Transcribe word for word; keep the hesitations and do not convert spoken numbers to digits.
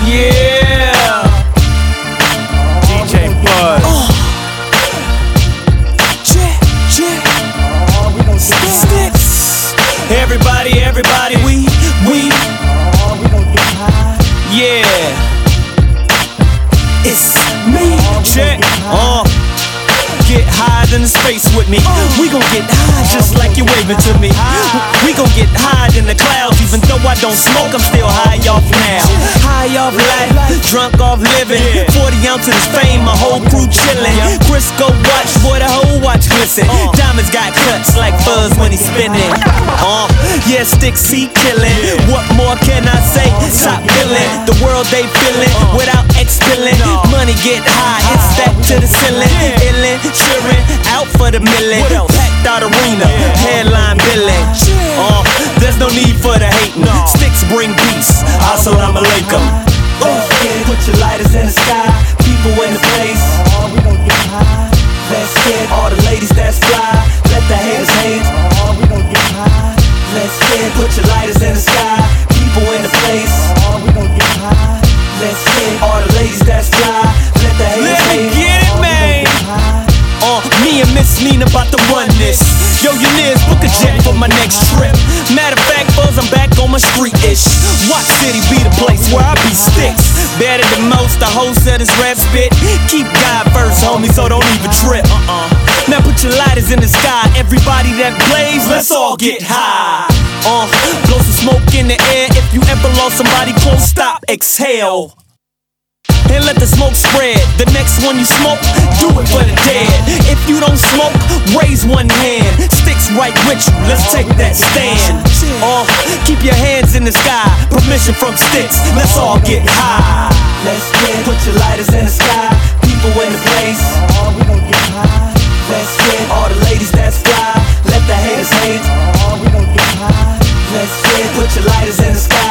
Yeah. D J Buzz. Uh. Yeah, yeah. We gon' get high. Sticks. Everybody, everybody, we, we. We gon' get high. Yeah. It's me. Check. Uh. Get high in the space with me. We gon' get high just like you waving to me. We gon' get high in the clouds. Even though I don't smoke, I'm still high off now. High off life, drunk off living. Forty ounces fame, my whole crew chillin'. Crisco watch, boy, the whole watch glisten. Diamonds got cuts like fuzz when he's spinning. Uh, yeah, Sticks, he killin'. What more can I say? Top billin'. The world they feelin' without expillin'. Money get high, it's stacked to the ceiling. Illin', cheering, out for the million. Packed out arena, headline billing. Uh, there's no need for the hating. Sticks bring peace. Assalamu alaikum. Let's get it. Put your lighters in the sky. People in the place. We gon' get high. Let's get all the ladies that's fly. Let the haters hate. We gon' get high. Let's get it. Put your lighters in the sky. People in the place. We gon' get high. Let's get all the ladies that's fly. Let the haters Let hate. me get it, man. Uh, me and Miss Nina about to run this. Yo, you Niz, book a jet for my next trip. Matter of fact, Buzz, I'm back on my street-ish. Watch City be the place where I be Sticks. Better than most, the whole set is rap spit. Keep God first, homie, so don't even trip. Uh-uh. Now put your lighters in the sky. Everybody that plays, let's all get high. Uh, blow some smoke in the air. If you ever lost somebody close, stop, exhale. And let the smoke spread. The next one you smoke, do it for the dead. If you don't smoke, raise one hand. Sticks right with you, let's take that stand. Uh, keep your hands in the sky. Permission from Sticks, let's all get high. Let's get it. Put your lighters in the sky. People in the place. We gon' get high. Let's get all the ladies that's fly. Let the haters hate. We gon' get high. Let's get it. Put your lighters in the sky.